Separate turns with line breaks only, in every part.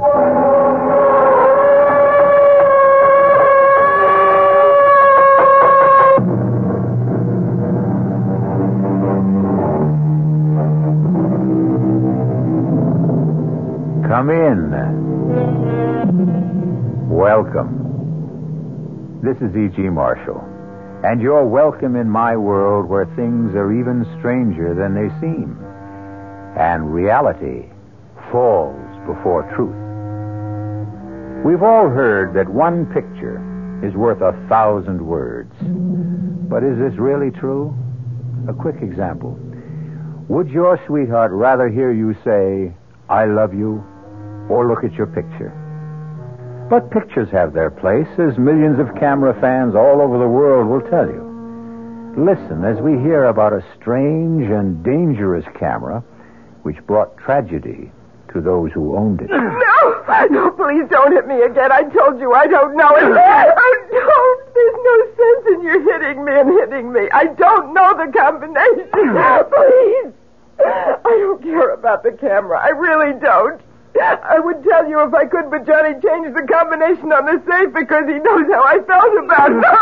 Come in. Welcome. This is E.G. Marshall, and you're welcome in my world where things are even stranger than they seem, and reality falls before truth. We've all heard that one picture is worth 1,000 words. But is this really true? A quick example. Would your sweetheart rather hear you say, "I love you," or look at your picture? But pictures have their place, as millions of camera fans all over the world will tell you. Listen as we hear about a strange and dangerous camera which brought tragedy to those who owned it.
No, please don't hit me again. I told you I don't know it. I don't. There's no sense in you hitting me and hitting me. I don't know the combination. Please. I don't care about the camera. I really don't. I would tell you if I could, but Johnny changed the combination on the safe because he knows how I felt about it.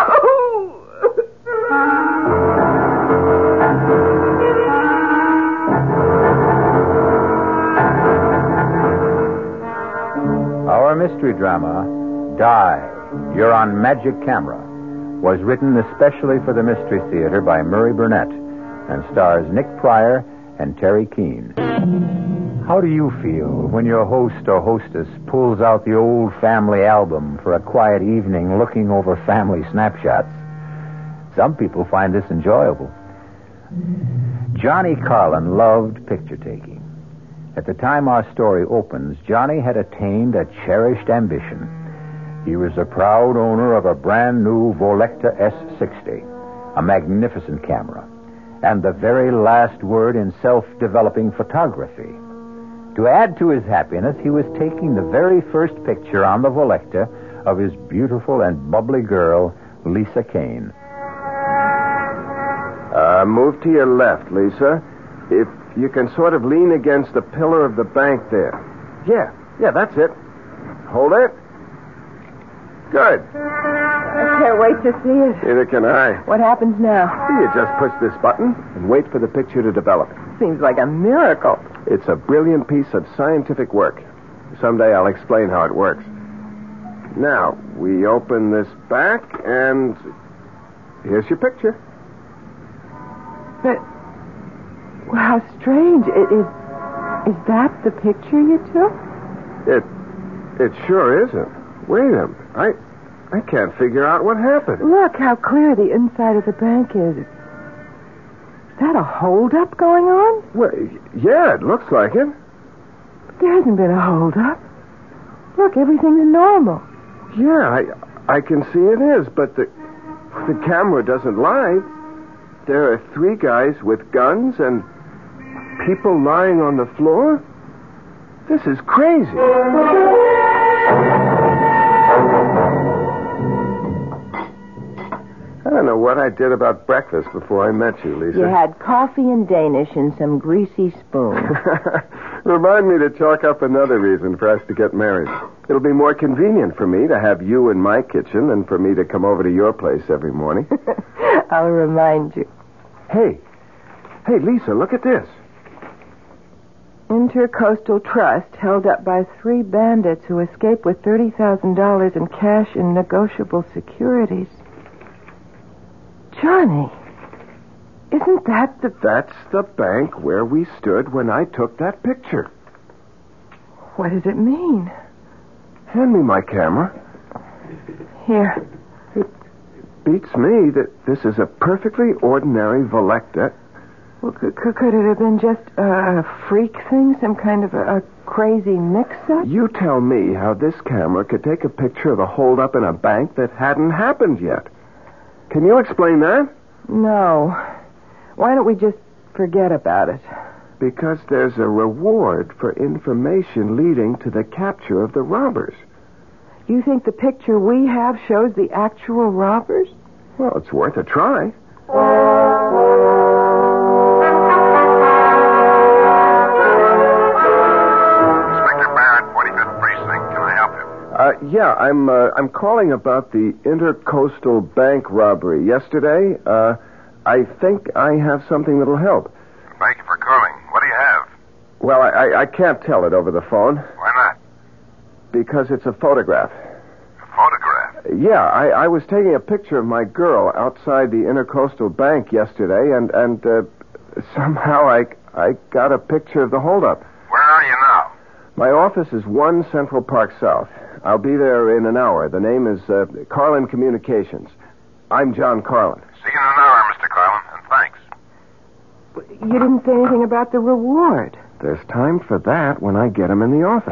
Our mystery drama, Die, You're on Magic Camera, was written especially for the Mystery Theater by Murray Burnett and stars Nick Pryor and Terry Keane. How do you feel when your host or hostess pulls out the old family album for a quiet evening looking over family snapshots? Some people find this enjoyable. Johnny Carlin loved picture taking. At the time our story opens, Johnny had attained a cherished ambition. He was the proud owner of a brand new Volecta S60, a magnificent camera, and the very last word in self-developing photography. To add to his happiness, he was taking the very first picture on the Volecta of his beautiful and bubbly girl, Lisa Kane.
Move to your left, Lisa. If you can sort of lean against the pillar of the bank there. Yeah, that's it. Hold it. Good.
I can't wait to see it.
Neither can I.
What happens now?
You just push this button and wait for the picture to develop.
Seems like a miracle.
It's a brilliant piece of scientific work. Someday I'll explain how it works. Now, we open this back, and here's your picture.
But, well, how strange. Is that the picture you took?
It sure isn't. Wait a minute. I can't figure out what happened.
Look how clear the inside of the bank is. Is that a holdup going on?
Well, yeah, it looks like it.
There hasn't been a holdup. Look, everything's normal.
Yeah, I can see it is, but the camera doesn't lie. There are 3 guys with guns and people lying on the floor. This is crazy. I don't know what I did about breakfast before I met you, Lisa.
You had coffee and Danish and some greasy spoons.
Remind me to chalk up another reason for us to get married. It'll be more convenient for me to have you in my kitchen than for me to come over to your place every morning.
I'll remind you.
Hey, Lisa, look at this.
Intercoastal Trust held up by 3 bandits who escaped with $30,000 in cash and negotiable securities. Johnny, isn't that the...
That's the bank where we stood when I took that picture.
What does it mean?
Hand me my camera.
Here.
It beats me that this is a perfectly ordinary Volecta.
Well, could it have been just a freak thing? Some kind of a crazy mix-up?
You tell me how this camera could take a picture of a holdup in a bank that hadn't happened yet. Can you explain that?
No. Why don't we just forget about it?
Because there's a reward for information leading to the capture of the robbers.
You think the picture we have shows the actual robbers?
Well, it's worth a try.
Inspector Barrett, 45th Precinct.
Yeah, I'm calling about the Intercoastal Bank robbery yesterday. I think I have something that'll help.
Thank you for calling. What do you have?
Well, I can't tell it over the phone.
Why not?
Because it's a photograph.
A photograph?
Yeah, I was taking a picture of my girl outside the Intercoastal Bank yesterday, and somehow I got a picture of the holdup.
Where are you now?
My office is 1 Central Park South. I'll be there in an hour. The name is Carlin Communications. I'm John Carlin.
See you in an hour, Mr. Carlin, and thanks.
You didn't say anything about the reward.
There's time for that when I get him in the office.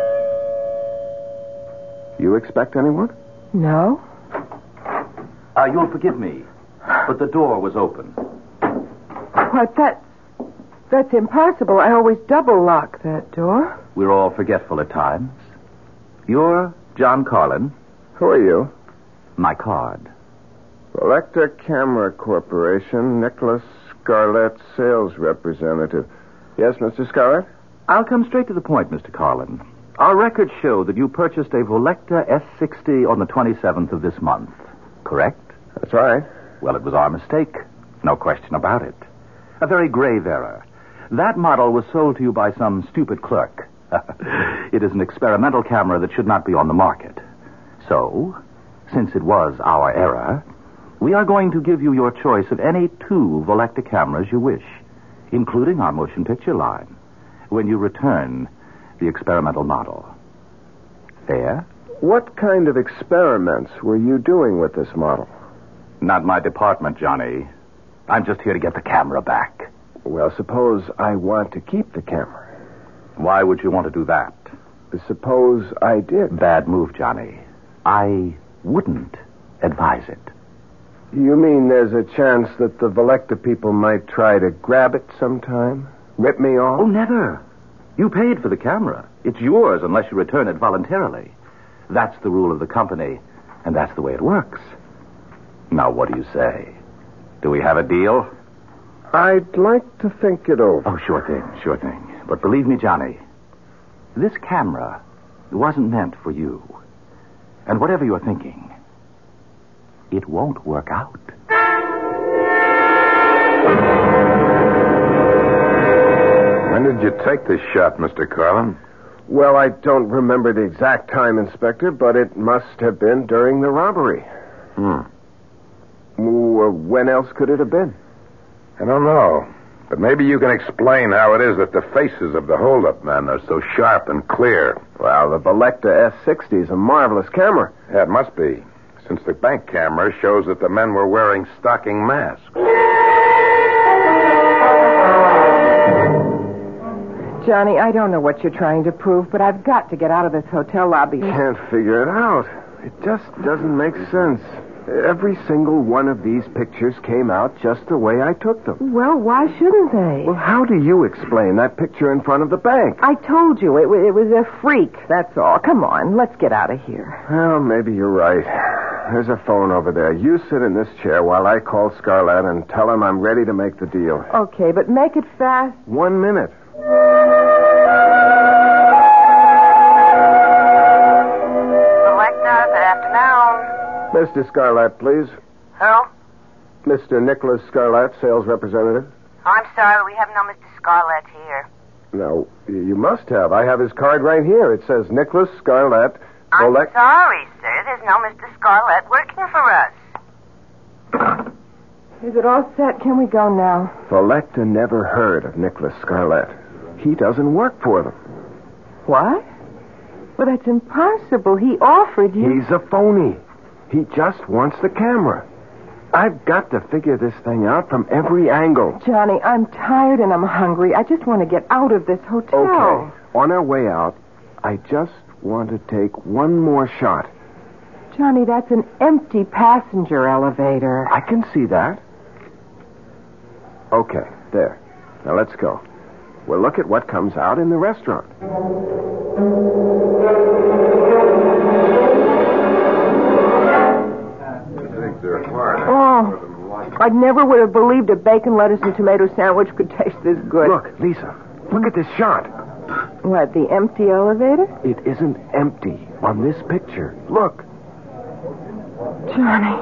You expect anyone?
No.
You'll forgive me, but the door was open.
What, that's impossible. I always double lock that door.
We're all forgetful at times. You're John Carlin.
Who are you?
My card.
Electa Camera Corporation, Nicholas Scarlett, sales representative. Yes, Mr. Scarlett?
I'll come straight to the point, Mr. Carlin. Our records show that you purchased a Volecta S60 on the 27th of this month, correct?
That's right.
Well, it was our mistake. No question about it. A very grave error. That model was sold to you by some stupid clerk. It is an experimental camera that should not be on the market. So, since it was our error, we are going to give you your choice of any 2 Volecta cameras you wish, including our motion picture line, when you return the experimental model. Fair?
What kind of experiments were you doing with this model?
Not my department, Johnny. I'm just here to get the camera back.
Well, suppose I want to keep the camera.
Why would you want to do that?
Suppose I did.
Bad move, Johnny. I wouldn't advise it.
You mean there's a chance that the Volecta people might try to grab it sometime? Rip me off?
Oh, never. You paid for the camera. It's yours unless you return it voluntarily. That's the rule of the company, and that's the way it works. Now, what do you say? Do we have a deal?
I'd like to think it over.
Oh, sure thing. But believe me, Johnny, this camera wasn't meant for you. And whatever you're thinking, it won't work out.
When did you take this shot, Mr. Carlin?
Well, I don't remember the exact time, Inspector, but it must have been during the robbery. When else could it have been?
I don't know. But maybe you can explain how it is that the faces of the hold-up men are so sharp and clear.
Well, the Volecta S60 is a marvelous camera.
Yeah, it must be, since the bank camera shows that the men were wearing stocking masks.
Johnny, I don't know what you're trying to prove, but I've got to get out of this hotel lobby.
Can't figure it out. It just doesn't make sense. Every single one of these pictures came out just the way I took them.
Well, why shouldn't they?
Well, how do you explain that picture in front of the bank?
I told you, it was a freak, that's all. Come on, let's get out of here.
Well, maybe you're right. There's a phone over there. You sit in this chair while I call Scarlett and tell him I'm ready to make the deal.
Okay, but make it fast.
1 minute.
Volecta, good afternoon.
Mr. Scarlett, please.
Who?
Mr. Nicholas Scarlett, sales representative.
I'm sorry, we have no Mr. Scarlett here.
No, you must have. I have his card right here. It says Nicholas Scarlett.
I'm sorry, sir. There's no Mr. Scarlett working for us.
Is it all set? Can we go now?
Volecta never heard of Nicholas Scarlett. He doesn't work for them.
What? Well, that's impossible. He offered you...
He's a phony. He just wants the camera. I've got to figure this thing out from every angle.
Johnny, I'm tired and I'm hungry. I just want to get out of this hotel.
Okay. On our way out, I just want to take one more shot.
Johnny, that's an empty passenger elevator.
I can see that. Okay, there. Now let's go. We'll look at what comes out in the restaurant.
Oh, I never would have believed a bacon, lettuce, and tomato sandwich could taste this good.
Look, Lisa, look at this shot.
What, the empty elevator?
It isn't empty on this picture. Look.
Johnny.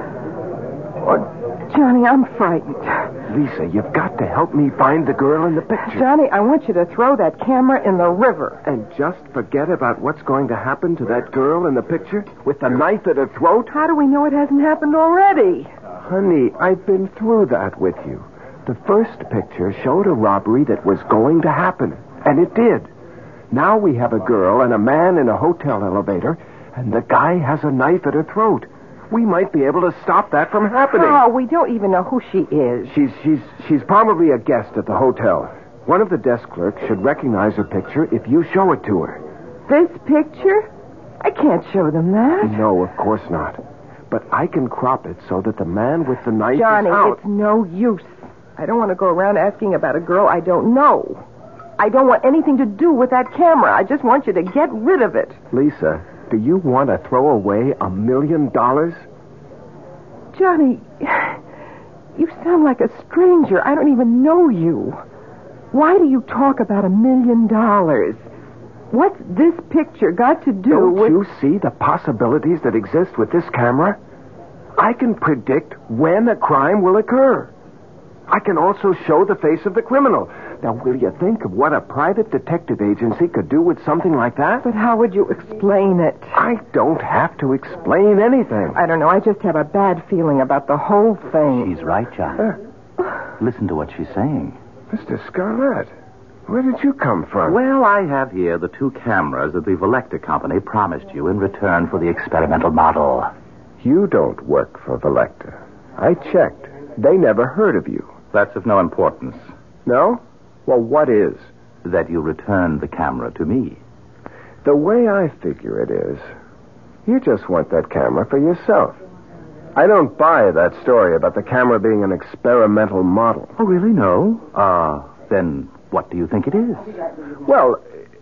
Oh, Johnny, I'm frightened.
Lisa, you've got to help me find the girl in the picture.
Johnny, I want you to throw that camera in the river.
And just forget about what's going to happen to that girl in the picture with the knife at her throat?
How do we know it hasn't happened already?
Honey, I've been through that with you. The first picture showed a robbery that was going to happen, and it did. Now we have a girl and a man in a hotel elevator, and the guy has a knife at her throat. We might be able to stop that from happening.
Oh, we don't even know who she is.
She's probably a guest at the hotel. One of the desk clerks should recognize her picture if you show it to her.
This picture? I can't show them that.
No, of course not. But I can crop it so that the man with the knife
Johnny,
is out.
It's no use. I don't want to go around asking about a girl I don't know. I don't want anything to do with that camera. I just want you to get rid of it.
Lisa, do you want to throw away $1 million?
Johnny, you sound like a stranger. I don't even know you. Why do you talk about $1 million? What's this picture got to do with...
Don't you see the possibilities that exist with this camera? I can predict when a crime will occur. I can also show the face of the criminal. Now, will you think of what a private detective agency could do with something like that?
But how would you explain it?
I don't have to explain anything.
I don't know. I just have a bad feeling about the whole thing.
She's right, John. Listen to what she's saying.
Mr. Scarlett, where did you come from?
Well, I have here the 2 cameras that the Velecta Company promised you in return for the experimental model.
You don't work for Velecta. I checked. They never heard of you.
That's of no importance.
No? Well, what is?
That you return the camera to me.
The way I figure it is, you just want that camera for yourself. I don't buy that story about the camera being an experimental model.
Oh, really? No? Then what do you think it is?
Well,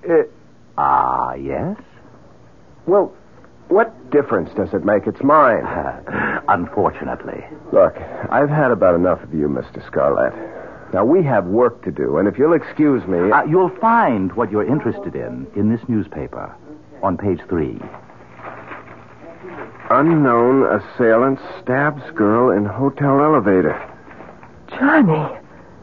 yes?
Well, what difference does it make? It's mine.
Unfortunately.
Look, I've had about enough of you, Mr. Scarlett. Now, we have work to do, and if you'll excuse me...
You'll find what you're interested in this newspaper on page 3.
Unknown assailant stabs girl in hotel elevator.
Johnny,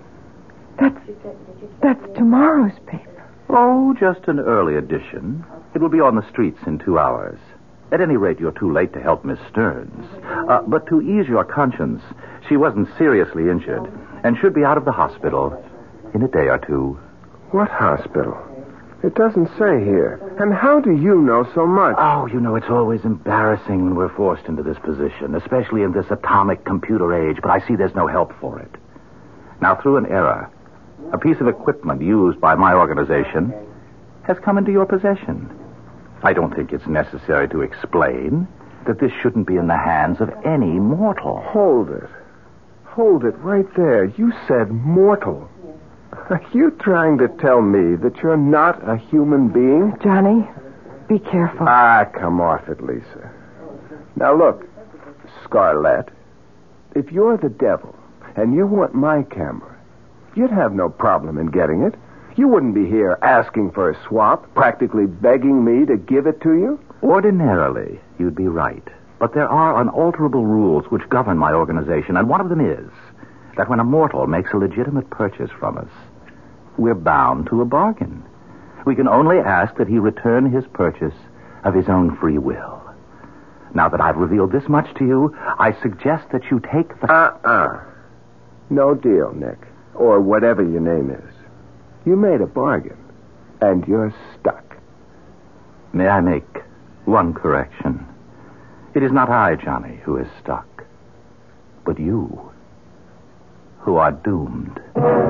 that's tomorrow's paper.
Oh, just an early edition. It will be on the streets in 2 hours. At any rate, you're too late to help Miss Stearns. But to ease your conscience, she wasn't seriously injured and should be out of the hospital in a day or 2.
What hospital? It doesn't say here. And how do you know so much?
Oh, you know, it's always embarrassing when we're forced into this position, especially in this atomic computer age, but I see there's no help for it. Now, through an error, a piece of equipment used by my organization has come into your possession. I don't think it's necessary to explain that this shouldn't be in the hands of any mortal.
Hold it. Hold it right there. You said mortal. Are you trying to tell me that you're not a human being?
Johnny, be careful.
Come off it, Lisa. Now, look, Scarlett, if you're the devil and you want my camera, you'd have no problem in getting it. You wouldn't be here asking for a swap, practically begging me to give it to you.
Ordinarily, you'd be right. But there are unalterable rules which govern my organization, and one of them is that when a mortal makes a legitimate purchase from us, we're bound to a bargain. We can only ask that he return his purchase of his own free will. Now that I've revealed this much to you, I suggest that you take the...
No deal, Nick. Or whatever your name is. You made a bargain, and you're stuck.
May I make one correction? It is not I, Johnny, who is stuck, but you, who are doomed.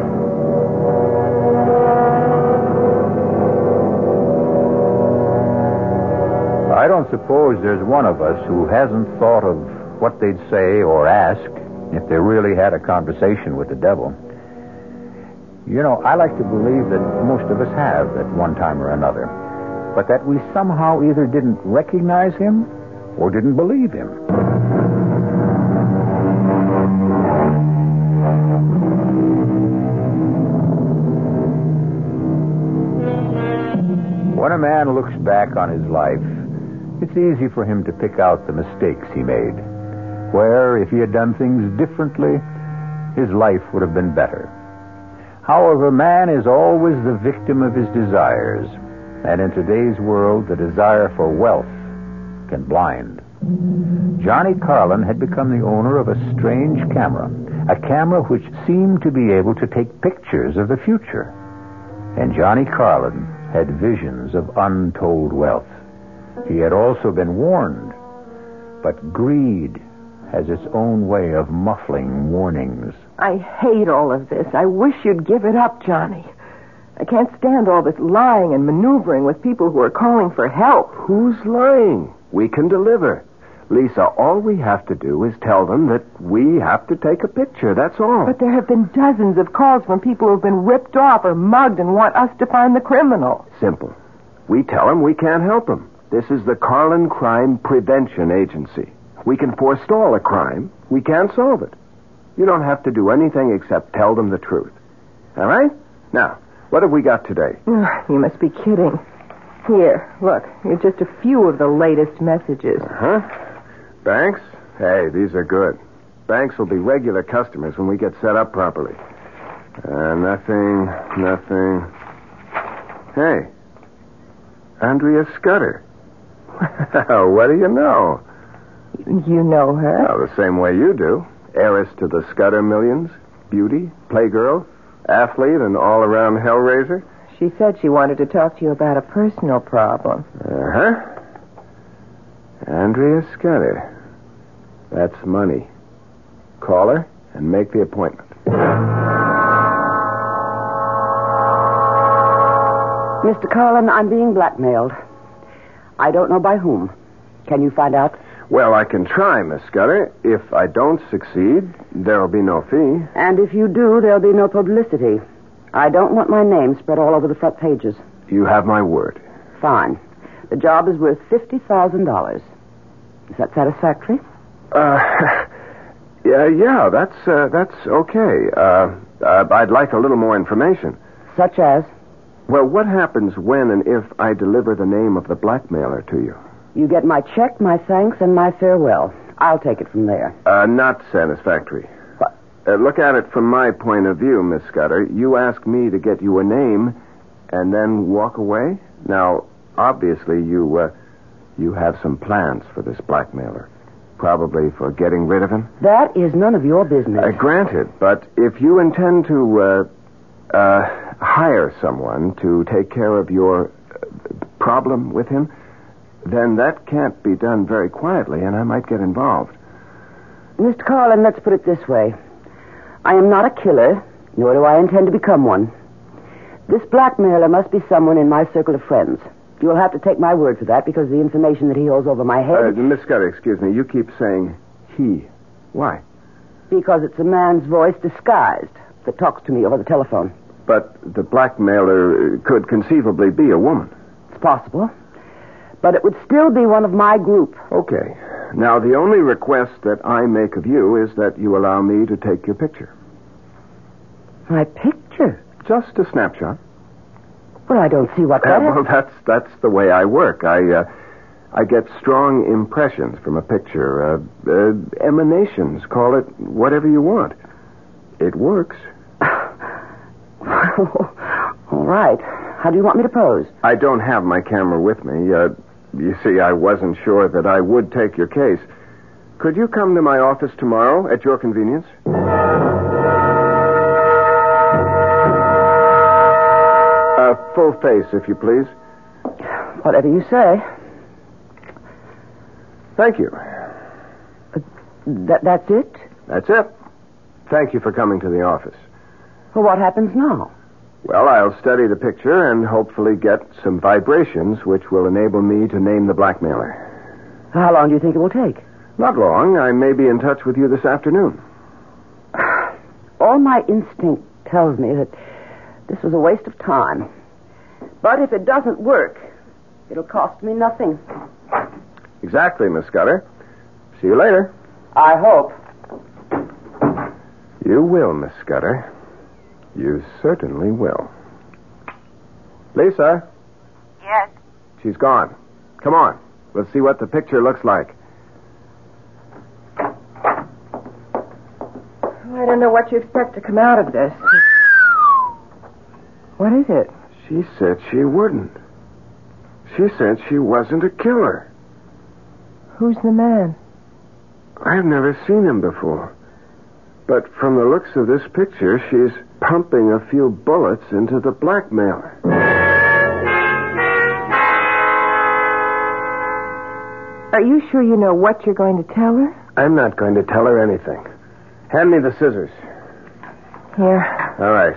I don't suppose there's one of us who hasn't thought of what they'd say or ask if they really had a conversation with the devil. You know, I like to believe that most of us have at one time or another, but that we somehow either didn't recognize him or didn't believe him. When a man looks back on his life, it's easy for him to pick out the mistakes he made, where, if he had done things differently, his life would have been better. However, man is always the victim of his desires, and in today's world, the desire for wealth can blind. Johnny Carlin had become the owner of a strange camera, a camera which seemed to be able to take pictures of the future. And Johnny Carlin had visions of untold wealth. He had also been warned, but greed has its own way of muffling warnings.
I hate all of this. I wish you'd give it up, Johnny. I can't stand all this lying and maneuvering with people who are calling for help.
Who's lying? We can deliver. Lisa, all we have to do is tell them that we have to take a picture, that's all.
But there have been dozens of calls from people who've been ripped off or mugged and want us to find the criminal.
Simple. We tell them we can't help them. This is the Carlin Crime Prevention Agency. We can forestall a crime. We can't solve it. You don't have to do anything except tell them the truth. All right? Now, what have we got today?
You must be kidding. Here, look. Here's just a few of the latest messages.
Uh-huh. Banks? Hey, these are good. Banks will be regular customers when we get set up properly. Nothing. Hey, Andrea Scudder. What do you know?
You know her?
Well, the same way you do. Heiress to the Scudder millions, beauty, playgirl, athlete, and all-around hellraiser.
She said she wanted to talk to you about a personal problem.
Uh-huh. Andrea Scudder. That's money. Call her and make the appointment.
Mr. Carlin, I'm being blackmailed. I don't know by whom. Can you find out?
Well, I can try, Miss Scudder. If I don't succeed, there'll be no fee.
And if you do, there'll be no publicity. I don't want my name spread all over the front pages.
You have my word.
Fine. The job is worth $50,000. Is that satisfactory?
Yeah, that's okay. I'd like a little more information.
Such as?
Well, what happens when and if I deliver the name of the blackmailer to you?
You get my check, my thanks, and my farewell. I'll take it from there.
Not satisfactory.
What?
Look at it from my point of view, Miss Scudder. You ask me to get you a name and then walk away? Now, obviously, you have some plans for this blackmailer. Probably for getting rid of him?
That is none of your business.
Granted, but if you intend to hire someone to take care of your problem with him, then that can't be done very quietly, and I might get involved.
Mr. Carlin, let's put it this way. I am not a killer, nor do I intend to become one. This blackmailer must be someone in my circle of friends. You'll have to take my word for that because the information that he holds over my head...
Miss Scudder, excuse me. You keep saying he. Why?
Because it's a man's voice disguised that talks to me over the telephone.
But the blackmailer could conceivably be a woman.
It's possible. But it would still be one of my group.
Okay. Now, the only request that I make of you is that you allow me to take your picture.
My picture?
Just a snapshot.
Well, I don't see what that is.
Well, that's the way I work. I get strong impressions from a picture. Emanations. Call it whatever you want. It works.
All right. How do you want me to pose?
I don't have my camera with me. You see, I wasn't sure that I would take your case. Could you come to my office tomorrow at your convenience? Full face, if you please.
Whatever you say.
Thank you.
That's it?
That's it. Thank you for coming to the office.
Well, what happens now?
Well, I'll study the picture and hopefully get some vibrations which will enable me to name the blackmailer.
How long do you think it will take?
Not long. I may be in touch with you this afternoon.
All my instinct tells me that this was a waste of time. But if it doesn't work, it'll cost me nothing.
Exactly, Miss Scudder. See you later.
I hope.
You will, Miss Scudder. You certainly will. Lisa?
Yes?
She's gone. Come on. We'll see what the picture looks like.
I don't know what you expect to come out of this. What is it?
She said she wouldn't. She said she wasn't a killer.
Who's the man?
I've never seen him before. But from the looks of this picture, she's pumping a few bullets into the blackmailer.
Are you sure you know what you're going to tell her?
I'm not going to tell her anything. Hand me the scissors.
Here.
All right.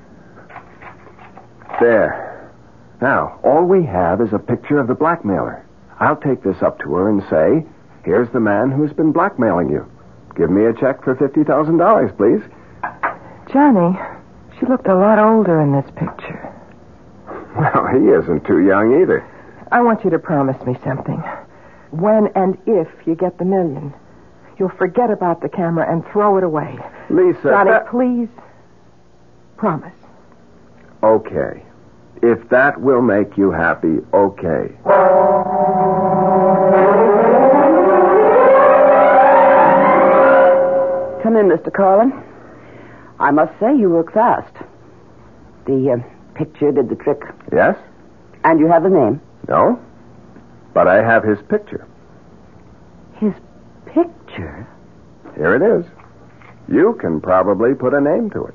There. Now, all we have is a picture of the blackmailer. I'll take this up to her and say, here's the man who's been blackmailing you. Give me a check for $50,000, please.
Johnny, she looked a lot older in this picture.
Well, he isn't too young either.
I want you to promise me something. When and if you get the $1 million, you'll forget about the camera and throw it away.
Lisa...
Johnny, please. Promise.
Okay. If that will make you happy, okay.
Come in, Mr. Carlin. I must say you work fast. The picture did the trick.
Yes?
And you have the name?
No. But I have his picture.
His picture?
Here it is. You can probably put a name to it.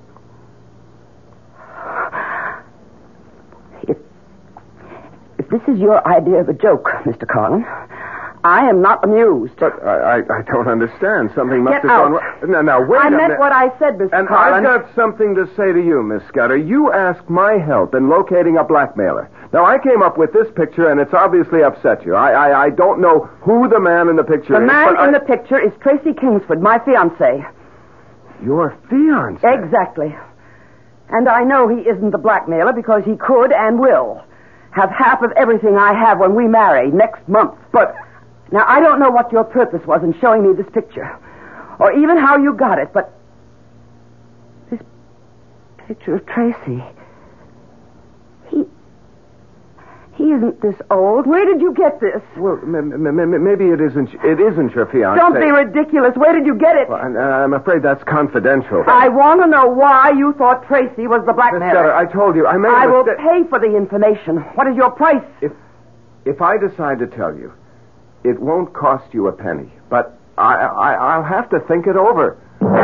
If this is your idea of a joke, Mr. Carlin, I am not amused.
But I don't understand. Something must
Get
have gone
out.
wrong. Now, wait
I
a minute.
meant what I said, Mr.
And
Carlin.
I've got something to say to you, Miss Scudder. You asked my help in locating a blackmailer. Now, I came up with this picture, and it's obviously upset you. I don't know who the man in the picture
The
is.
man in the picture is Tracy Kingsford, my fiancé.
Your fiancé?
Exactly. And I know he isn't the blackmailer because he could and will have half of everything I have when we marry next month.
But...
Now, I don't know what your purpose was in showing me this picture, or even how you got it, but this picture of Tracy, he isn't this old. Where did you get this?
Well, maybe it isn't your fiancé.
Don't be ridiculous. Where did you get it?
Well, I'm afraid that's confidential.
I want to know why you thought Tracy was the
Miss
blackmailer.
Scudder, I told you, I made
I
a
will
mistake.
pay for the information. What is your price?
If I decide to tell you, it won't cost you a penny, but I'll have to think it over.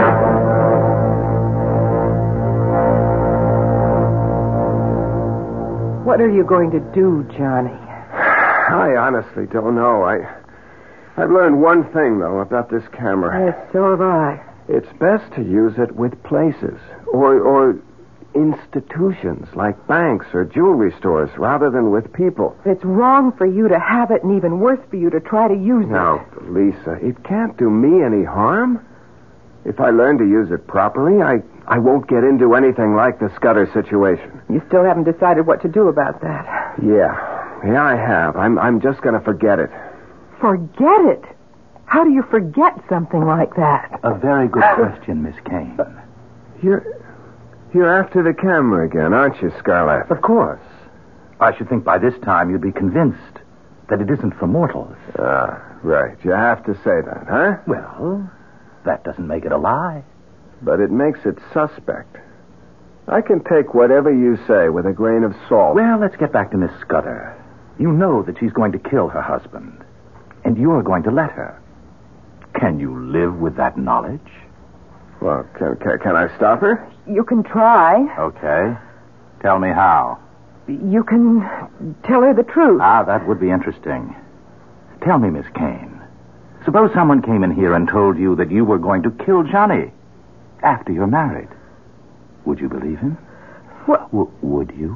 What are you going to do, Johnny?
I honestly don't know. I've learned one thing, though, about this camera.
Yes, so have I.
It's best to use it with places or institutions like banks or jewelry stores rather than with people.
It's wrong for you to have it and even worse for you to try to use
Now, Lisa, it can't do me any harm. If I learn to use it properly, I won't get into anything like the Scudder situation.
it. You still haven't decided what to do about that.
Yeah, I have. I'm just going to forget it.
Forget it? How do you forget something like that?
A very good question, Miss Kane.
You're after the camera again, aren't you, Scarlett?
Of course. I should think by this time you'd be convinced that it isn't for mortals.
Right. You have to say that, huh?
Well, that doesn't make it a lie.
But it makes it suspect. I can take whatever you say with a grain of salt.
Well, let's get back to Miss Scudder. You know that she's going to kill her husband, and you're going to let her. Can you live with that knowledge?
Well, can I stop her?
You can try.
Okay. Tell me how.
You can tell her the truth.
That would be interesting. Tell me, Miss Kane. Suppose someone came in here and told you that you were going to kill Johnny after you're married. Would you believe him?
What?
Would you?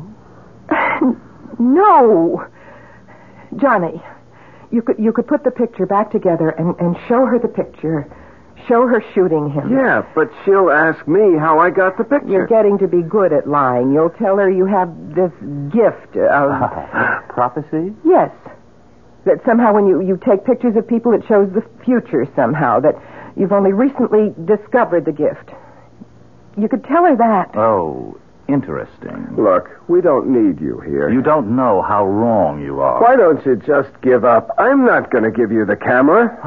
No. Johnny, you could put the picture back together and show her the picture. Show her shooting him.
Yeah, but she'll ask me how I got the picture.
You're getting to be good at lying. You'll tell her you have this gift of...
Prophecy?
Yes. That somehow when you take pictures of people, it shows the future somehow. That you've only recently discovered the gift. You could tell her that.
Oh, Interesting.
Look, we don't need you here.
You don't know how wrong you are.
Why don't you just give up? I'm not going to give you the camera.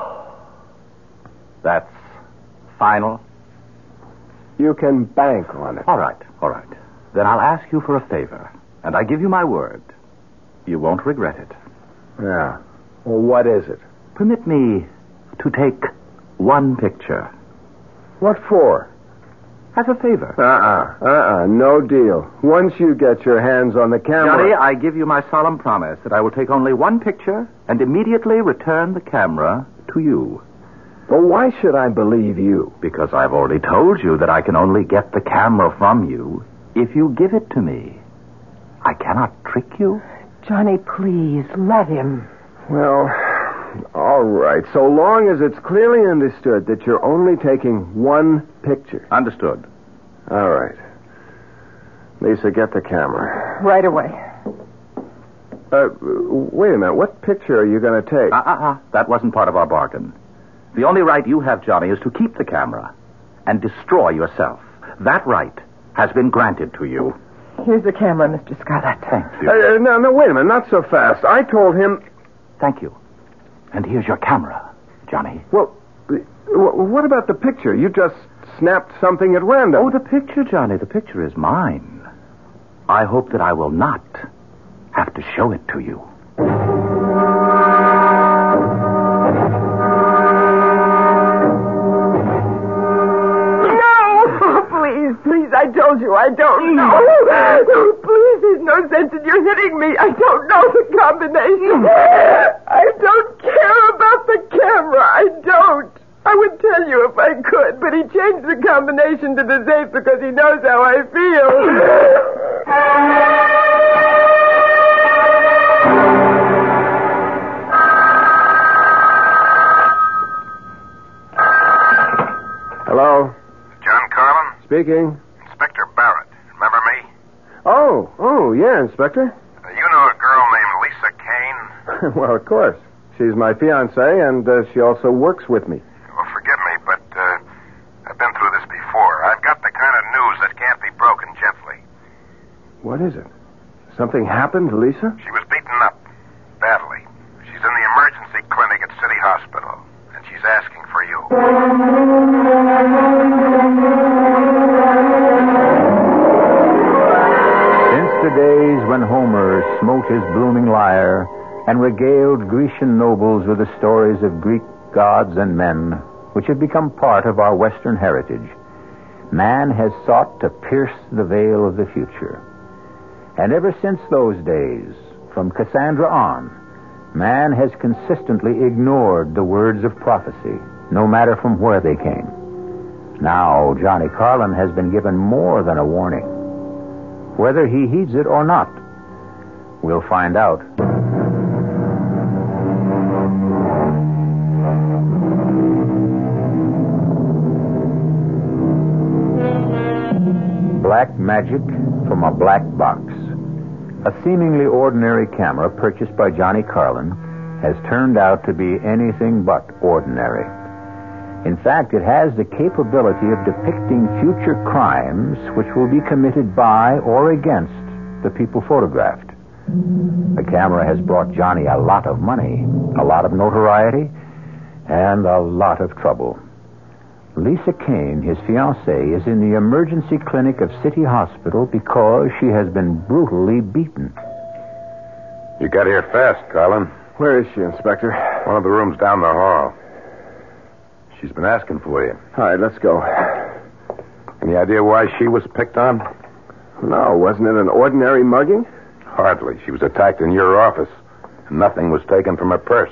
That's final?
You can bank on it.
All right. Then I'll ask you for a favor, and I give you my word. You won't regret it.
Yeah. Well, what is it?
Permit me to take one picture.
What for?
As a favor.
No deal. Once you get your hands on the camera...
Johnny, I give you my solemn promise that I will take only one picture and immediately return the camera to you.
Well, why should I believe you?
Because I've already told you that I can only get the camera from you if you give it to me. I cannot trick you.
Johnny, please, let him.
Well, all right. So long as it's clearly understood that you're only taking one picture.
Understood.
All right. Lisa, get the camera.
Right away.
Wait a minute. What picture are you going to take?
That wasn't part of our bargain. The only right you have, Johnny, is to keep the camera and destroy yourself. That right has been granted to you.
Here's the camera, Mr. Scarlett.
Thank you.
No, wait a minute. Not so fast. I told him...
Thank you. And here's your camera, Johnny.
Well, what about the picture? You just snapped something at random.
Oh, the picture, Johnny. The picture is mine. I hope that I will not have to show it to you.
Please, I told you I don't know. Please, there's no sense in your hitting me. I don't know the combination. I don't care about the camera. I don't. I would tell you if I could, but he changed the combination to the safe because he knows how I feel.
Hello?
John Carlin?
Speaking.
Inspector Barrett. Remember me?
Oh, yeah, Inspector.
You know a girl named Lisa Kane?
Well, of course. She's my fiancée, and she also works with me.
Well, forgive me, but I've been through this before. I've got the kind of news that can't be broken gently.
What is it? Something happened to Lisa?
She was beaten up. Badly. She's in the emergency clinic at City Hospital, and she's asking for you.
Since the days when Homer smote his blooming lyre and regaled Grecian nobles with the stories of Greek gods and men, which have become part of our Western heritage, man has sought to pierce the veil of the future. And ever since those days, from Cassandra on, man has consistently ignored the words of prophecy, no matter from where they came. Now, Johnny Carlin has been given more than a warning. Whether he heeds it or not, we'll find out. Black magic from a black box. A seemingly ordinary camera purchased by Johnny Carlin has turned out to be anything but ordinary. In fact, it has the capability of depicting future crimes which will be committed by or against the people photographed. The camera has brought Johnny a lot of money, a lot of notoriety, and a lot of trouble. Lisa Kane, his fiancée, is in the emergency clinic of City Hospital because she has been brutally beaten.
You got here fast, Carlin.
Where is she, Inspector?
One of the rooms down the hall. She's been asking for you.
All right, let's go.
Any idea why she was picked on?
No, wasn't it an ordinary mugging?
Hardly. She was attacked in your office, and nothing was taken from her purse.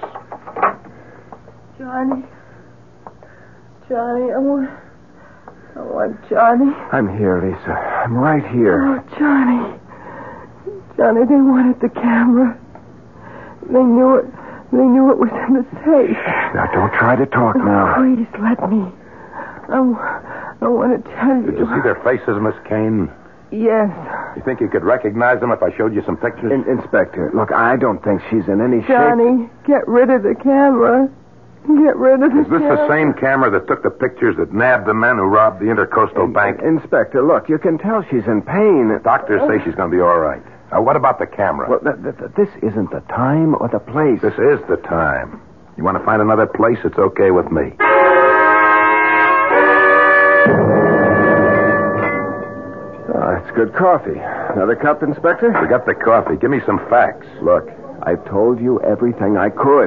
Johnny, I want Johnny.
I'm here, Lisa. I'm right here.
Oh, Johnny, they wanted the camera. They knew it was in the safe.
Now, don't try to talk now.
Please, let me. I want to tell you.
Did you see their faces, Miss Kane?
Yes.
You think you could recognize them if I showed you some pictures?
Inspector, look, I don't think she's in any shape.
Johnny, get rid of the camera. get rid of
Is this the same camera that took the pictures that nabbed the men who robbed the Intercoastal Bank?
Inspector, look, you can tell she's in pain.
Doctors say she's going to be all right. Now, what about the camera?
Well, this isn't the time or the place.
This is the time. You want to find another place? It's okay with me.
Oh, it's good coffee. Another cup, Inspector?
Forget the coffee. Give me some facts.
Look, I've told you everything I could.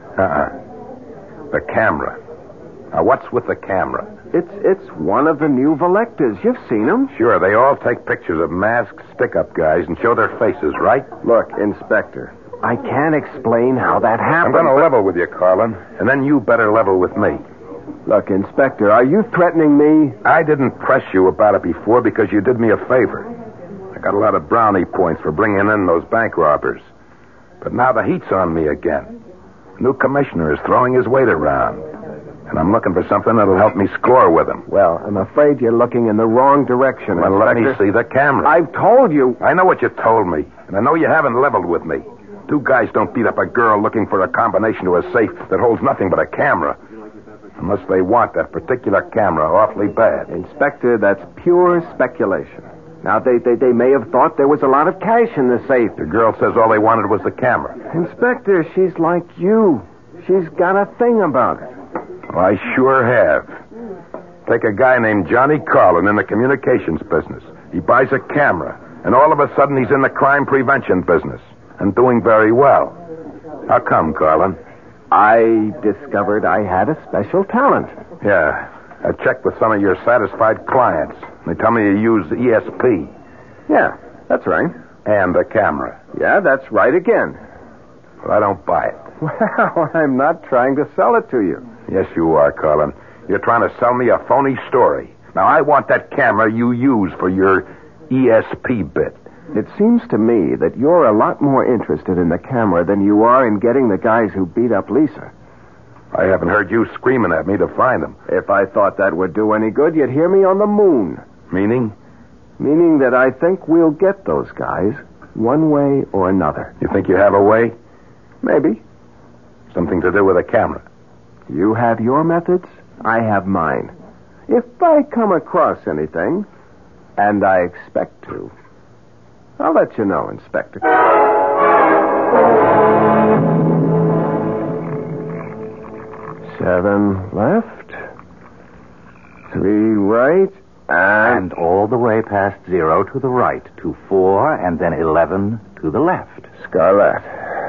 The camera. Now, what's with the camera?
It's one of the new Volectas. You've seen them.
Sure, they all take pictures of masked stick-up guys and show their faces, right?
Look, Inspector, I can't explain how that
I'm
happened.
going to level with you, Carlin, and then you better level with me.
Look, Inspector, are you threatening me?
I didn't press you about it before because you did me a favor. I got a lot of brownie points for bringing in those bank robbers. But now the heat's on me again. The new commissioner is throwing his weight around. And I'm looking for something that'll help me score with him.
Well, I'm afraid you're looking in the wrong direction,
Well, let
Inspector.
me see the camera.
I've told you.
I know what you told me, and I know you haven't leveled with me. Two guys don't beat up a girl looking for a combination to a safe that holds nothing but a camera. Unless they want that particular camera awfully bad.
Inspector, that's pure speculation. Now, they may have thought there was a lot of cash in the safe.
The girl says all they wanted was the camera.
Inspector, she's like you. She's got a thing about it.
Well, I sure have. Take a guy named Johnny Carlin in the communications business. He buys a camera, and all of a sudden he's in the crime prevention business, and doing very well. How come, Carlin?
I discovered I had a special talent.
Yeah, I checked with some of your satisfied clients. They tell me you use ESP.
Yeah, that's right.
And the camera.
Yeah, that's right again.
Well, I don't buy it.
Well, I'm not trying to sell it to you.
Yes, you are, Carlin. You're trying to sell me a phony story. Now, I want that camera you use for your ESP bit.
It seems to me that you're a lot more interested in the camera than you are in getting the guys who beat up Lisa.
I haven't heard you screaming at me to find them.
If I thought that would do any good, you'd hear me on the moon.
Meaning?
Meaning that I think we'll get those guys one way or another.
You think you have a way?
Maybe.
Something to do with a camera.
You have your methods, I have mine. If I come across anything, and I expect to, I'll let you know, Inspector. 7 left, 3 right,
And all the way past 0 to the right, to 4, and then 11 to the left.
Scarlett,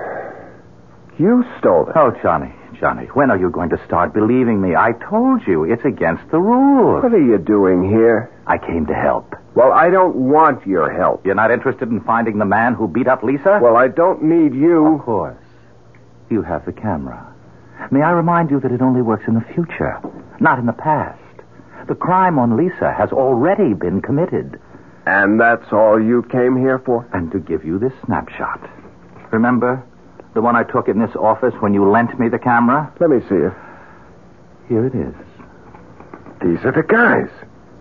you stole it.
Oh, Johnny, when are you going to start believing me? I told you, it's against the rules.
What are you doing here?
I came to help.
Well, I don't want your help.
You're not interested in finding the man who beat up Lisa?
Well, I don't need you.
Of course. You have the camera. May I remind you that it only works in the future, not in the past. The crime on Lisa has already been committed.
And that's all you came here for?
And to give you this snapshot. Remember the one I took in this office when you lent me the camera?
Let me see it.
Here it is.
These are the guys.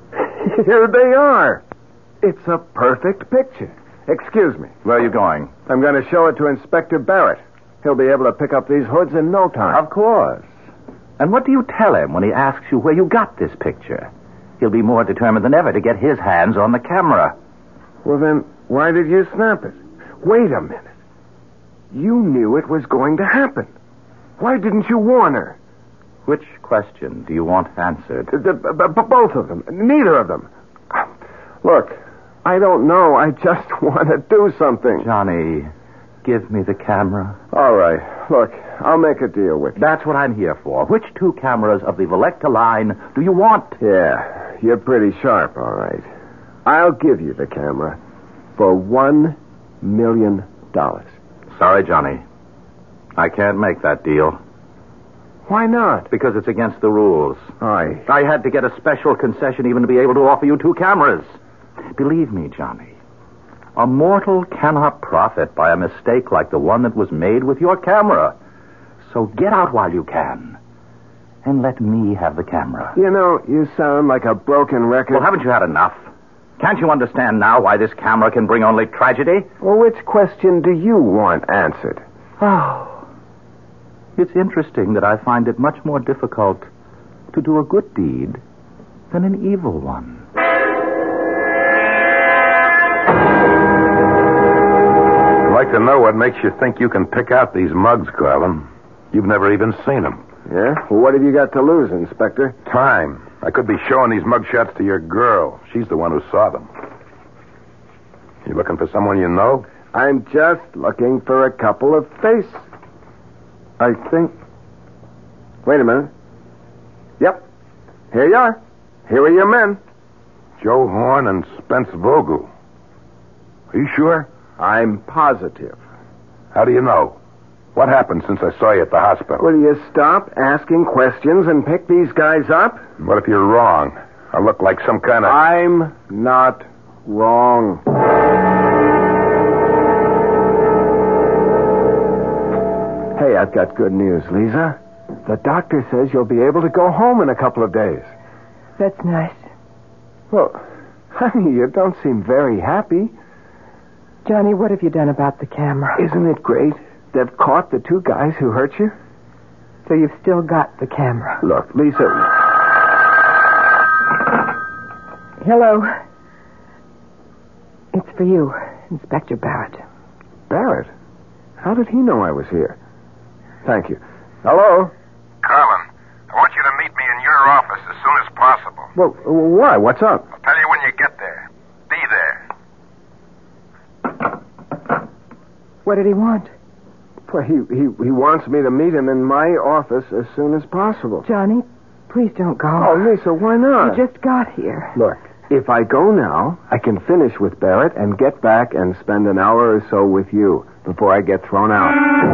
Here they are. It's a perfect picture. Excuse me.
Where are you going?
I'm going to show it to Inspector Barrett. He'll be able to pick up these hoods in no time.
Of course. And what do you tell him when he asks you where you got this picture? He'll be more determined than ever to get his hands on the camera.
Well, then, why did you snap it? Wait a minute. You knew it was going to happen. Why didn't you warn her?
Which question do you want answered?
Both of them. Neither of them. Look, I don't know. I just want to do something.
Johnny, give me the camera.
All right. Look, I'll make a deal with you.
That's what I'm here for. Which 2 cameras of the Volecta line do you want?
Yeah, you're pretty sharp, all right. I'll give you the camera for $1 million.
Sorry, Johnny. I can't make that deal.
Why not?
Because it's against the rules. I had to get a special concession even to be able to offer you 2 cameras. Believe me, Johnny, a mortal cannot profit by a mistake like the one that was made with your camera. So get out while you can. And let me have the camera.
You know, you sound like a broken record.
Well, haven't you had enough? Can't you understand now why this camera can bring only tragedy?
Well, which question do you want answered?
Oh, It's interesting that I find it much more difficult to do a good deed than an evil one.
I'd like to know what makes you think you can pick out these mugs, Carlin. You've never even seen them.
Yeah? Well, what have you got to lose, Inspector?
Time. I could be showing these mug shots to your girl. She's the one who saw them. You looking for someone you know?
I'm just looking for a couple of faces. I think... Wait a minute. Yep. Here you are. Here are your men.
Joe Horn and Spence Vogel. Are you sure?
I'm positive.
How do you know? What happened since I saw you at the hospital?
Will you stop asking questions and pick these guys up?
What if you're wrong? I look like some kind of...
I'm not wrong. Hey, I've got good news, Lisa. The doctor says you'll be able to go home in a couple of days.
That's nice.
Well, honey, you don't seem very happy.
Johnny, what have you done about the camera?
Isn't it great? They've caught the two guys who hurt you.
So you've still got the camera.
Look, Lisa...
Hello. It's for you, Inspector Barrett.
Barrett? How did he know I was here? Thank you. Hello?
Carlin, I want you to meet me in your office as soon as possible.
Well, why? What's up?
I'll tell you when you get there. Be there.
What did he want?
Well, he wants me to meet him in my office as soon as possible.
Johnny, please don't go.
Oh, Lisa, why not?
You just got here.
Look, if I go now, I can finish with Barrett and get back and spend an hour or so with you before I get thrown out.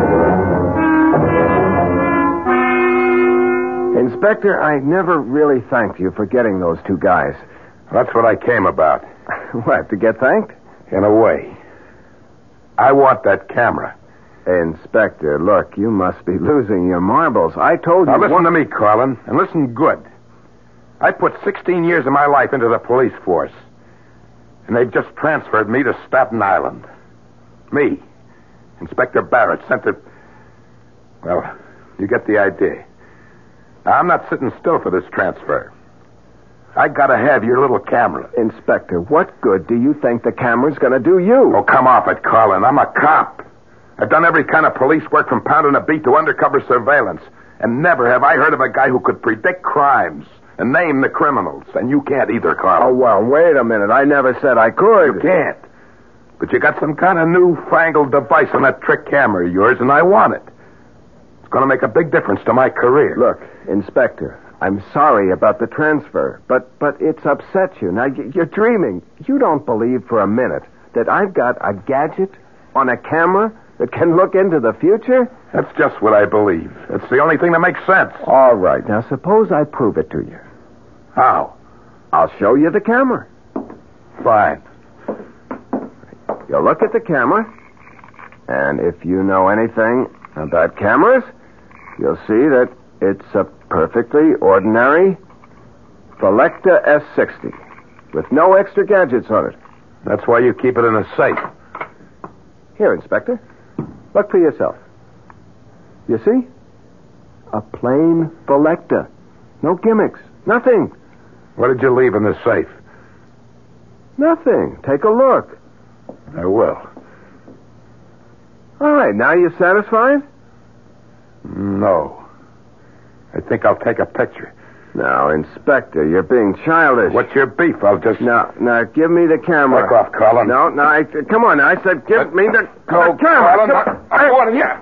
Inspector, I never really thanked you for getting those two guys.
That's what I came about.
What, to get thanked?
In a way. I want that camera.
Inspector, look, you must be losing your marbles. I told you...
Now listen to me, Carlin, and listen good. I put 16 years of my life into the police force, and they've just transferred me to Staten Island. Me, Inspector Barrett, sent to... Well, you get the idea. Now, I'm not sitting still for this transfer. I gotta have your little camera.
Inspector, what good do you think the camera's gonna do you?
Oh, come off it, Carlin. I'm a cop. I've done every kind of police work from pounding a beat to undercover surveillance. And never have I heard of a guy who could predict crimes and name the criminals. And you can't either, Carlin.
Oh, well, wait a minute. I never said I could.
You can't. But you got some kind of newfangled device on that trick camera of yours, and I want it. It's going to make a big difference to my career.
Look, Inspector, I'm sorry about the transfer, but it's upset you. Now, you're dreaming. You don't believe for a minute that I've got a gadget on a camera that can look into the future?
That's just what I believe. It's the only thing that makes sense.
All right. Now, suppose I prove it to you.
How?
I'll show you the camera.
Fine.
You'll look at the camera, and if you know anything about cameras, you'll see that it's a perfectly ordinary Selecta S60 with no extra gadgets on it.
That's why you keep it in a safe.
Here, Inspector. Look for yourself. You see? A plain Selecta. No gimmicks. Nothing.
What did you leave in the safe?
Nothing. Take a look.
I will.
All right. Now you satisfied?
No. I think I'll take a picture.
Now, Inspector, you're being childish.
What's your beef? I'll just...
Now, give me the camera.
Back off, Colin.
No, come on. I said give me the camera.
Colin, I warned you.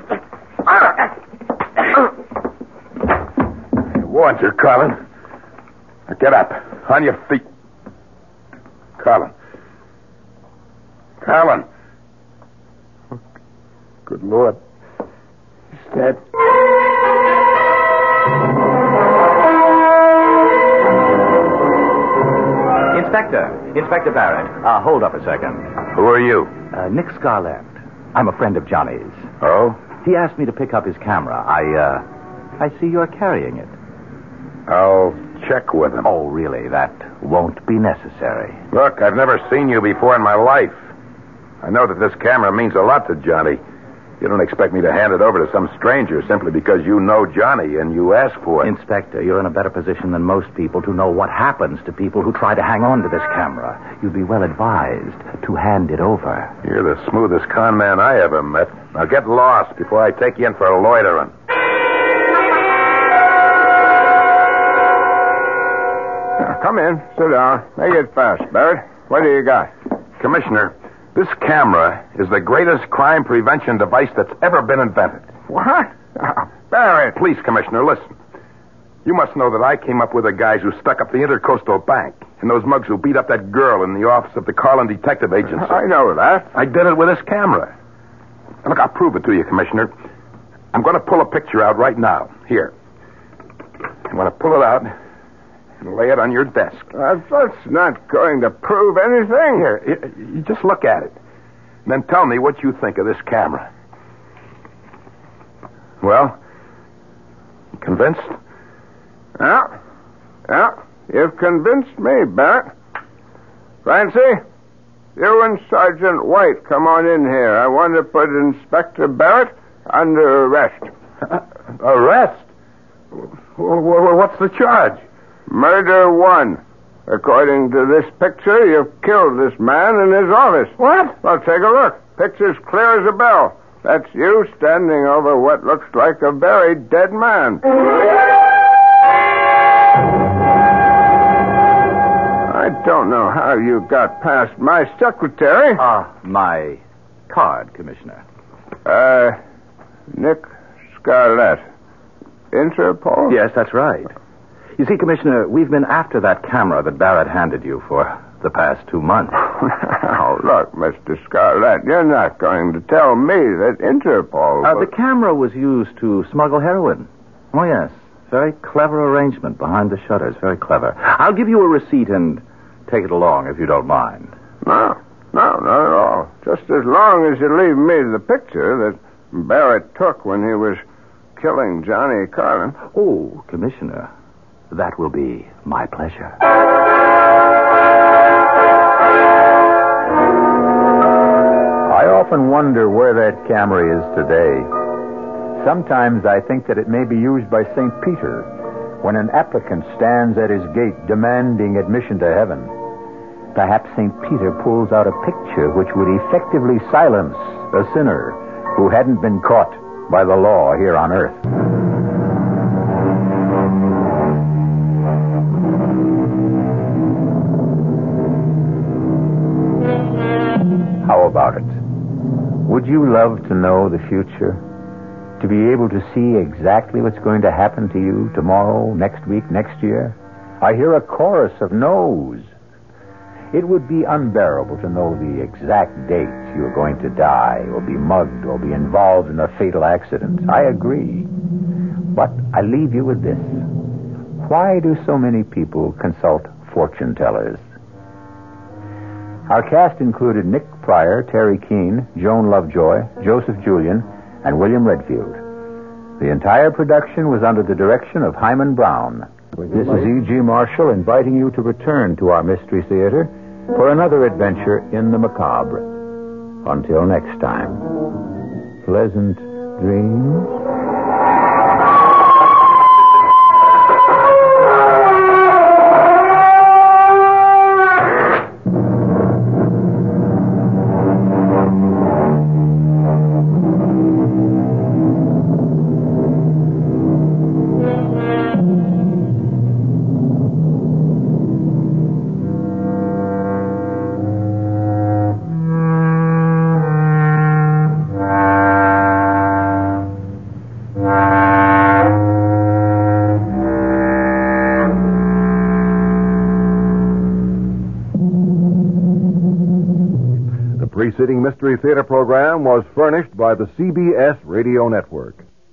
I warned you, Colin. Now get up. On your feet. Colin. Colin. Good Lord. He's dead.
Inspector Barrett. Hold up a second.
Who are you?
Nick Scarlett. I'm a friend of Johnny's.
Oh?
He asked me to pick up his camera. I see you're carrying it.
I'll check with him.
Oh, really? That won't be necessary.
Look, I've never seen you before in my life. I know that this camera means a lot to Johnny. You don't expect me to hand it over to some stranger simply because you know Johnny and you asked for it.
Inspector, you're in a better position than most people to know what happens to people who try to hang on to this camera. You'd be well advised to hand it over.
You're the smoothest con man I ever met. Now get lost before I take you in for loitering.
Come in. Sit down. Make it fast, Barrett. What do you got?
Commissioner, this camera is the greatest crime prevention device that's ever been invented.
What? Barrett.
Please, Commissioner, listen. You must know that I came up with the guys who stuck up the Intercoastal Bank and those mugs who beat up that girl in the office of the Carlin Detective Agency.
I know that.
I did it with this camera. And look, I'll prove it to you, Commissioner. I'm going to pull a picture out right now. Here. I'm going to pull it out and lay it on your desk.
That's not going to prove anything.
Here, you just look at it. And then tell me what you think of this camera. Well, convinced?
Yeah. You've convinced me, Barrett. Francie, you and Sergeant White come on in here. I want to put Inspector Barrett under arrest.
Arrest? What's the charge?
Murder 1. According to this picture, you've killed this man in his office.
What?
Well, take a look. Picture's clear as a bell. That's you standing over what looks like a very dead man. I don't know how you got past my secretary.
My card, Commissioner.
Nick Scarlett. Interpol?
Yes, that's right. You see, Commissioner, we've been after that camera that Barrett handed you for the past 2 months.
Oh, look, Mr. Scarlett, you're not going to tell me that Interpol...
The camera was used to smuggle heroin. Oh, yes. Very clever arrangement behind the shutters. Very clever. I'll give you a receipt and take it along if you don't mind.
No, not at all. Just as long as you leave me the picture that Barrett took when he was killing Johnny Carlin.
Oh, Commissioner, that will be my pleasure.
I often wonder where that camera is today. Sometimes I think that it may be used by St. Peter when an applicant stands at his gate demanding admission to heaven. Perhaps St. Peter pulls out a picture which would effectively silence a sinner who hadn't been caught by the law here on earth. How about it? Would you love to know the future? To be able to see exactly what's going to happen to you tomorrow, next week, next year? I hear a chorus of no's. It would be unbearable to know the exact date you're going to die or be mugged or be involved in a fatal accident. I agree. But I leave you with this. Why do so many people consult fortune tellers? Our cast included Nick Pryor, Terry Keane, Joan Lovejoy, Joseph Julian, and William Redfield. The entire production was under the direction of Hyman Brown. This is E.G. Marshall inviting you to return to our Mystery Theater for another adventure in the macabre. Until next time, pleasant dreams.
The preceding Mystery Theater program was furnished by the CBS Radio Network.